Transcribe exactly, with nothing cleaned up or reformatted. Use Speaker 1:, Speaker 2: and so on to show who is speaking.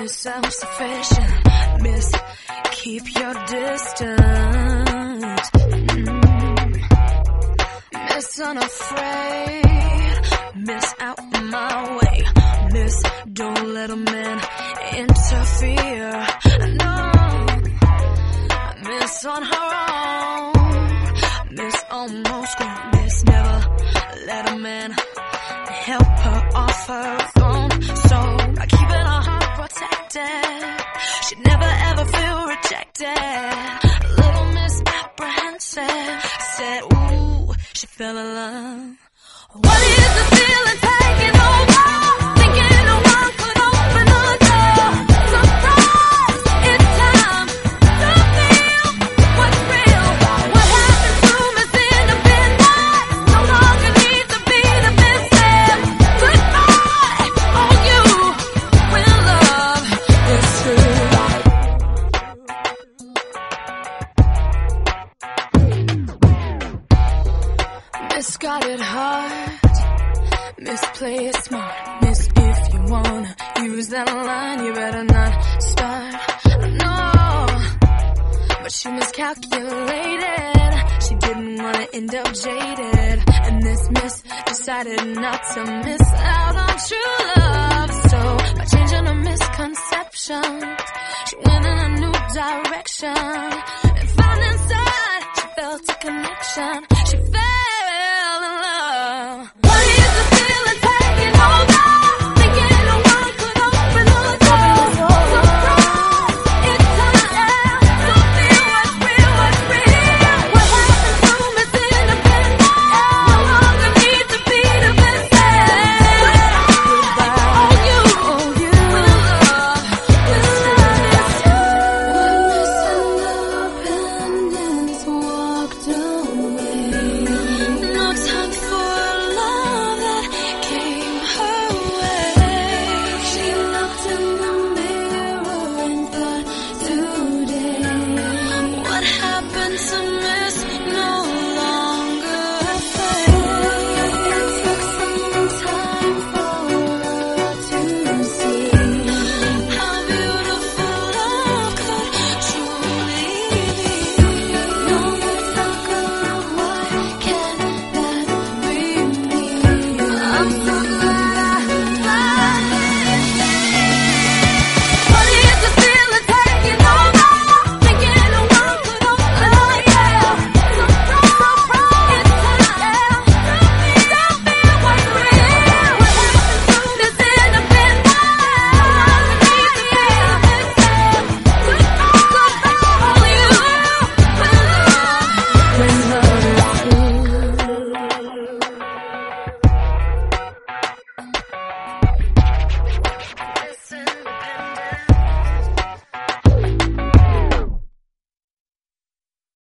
Speaker 1: Miss self-sufficient. Miss, keep your distance. Mm. Miss unafraid. Miss out my way. Miss, don't let a man interfere. No. Miss on her own. Miss almost grown. Miss never let a man help her off her throne. So by keeping her heart protected, she'd never ever feel rejected. A little Miss apprehensive said, ooh, she fell in love. What is the feeling taking over? Thinking no one could open the door. Surprise, it's time to feel what's real. What happened to Miss Independent? No longer need to be the best man. Goodbye, on you, when love is true. Miss got it hard. Miss play it smart. Miss, if you wanna use that line, you better not start. No, but she miscalculated. She didn't wanna end up jaded. And this Miss decided not to miss out on true love. So by changing her misconceptions, she went in a new direction and found inside she felt a connection. She